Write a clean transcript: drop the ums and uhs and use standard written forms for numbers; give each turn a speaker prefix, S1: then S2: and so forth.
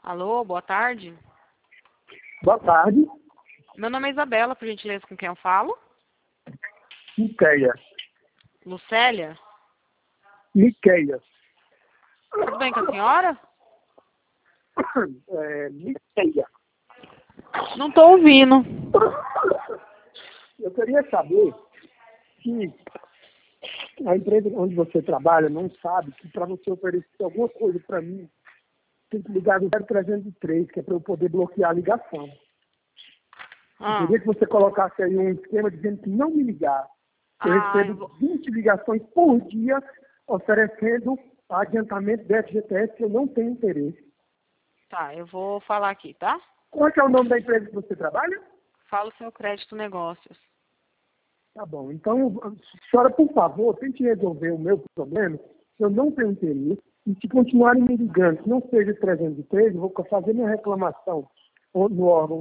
S1: Alô, boa tarde.
S2: Boa tarde.
S1: Meu nome é Isabela, por gentileza, com quem eu falo?
S2: Miqueia.
S1: Lucélia?
S2: Miqueia.
S1: Tudo bem com a senhora?
S2: Miqueia.
S1: Não estou ouvindo.
S2: Eu queria saber se a empresa onde você trabalha não sabe que para você oferecer alguma coisa para mim, tem que ligar no 0303, que é para eu poder bloquear a ligação. Eu queria que você colocasse aí um esquema dizendo que não me ligar. Eu recebo 20 ligações por dia oferecendo adiantamento de FGTS que eu não tenho interesse.
S1: Tá, eu vou falar aqui, tá?
S2: Qual é que é o nome da empresa que você trabalha?
S1: Fala o seu crédito negócios.
S2: Tá bom. Então, senhora, por favor, tente resolver o meu problema. Eu não tenho interesse. E se continuarem me ligando, que não seja 303, eu vou fazer minha reclamação no órgão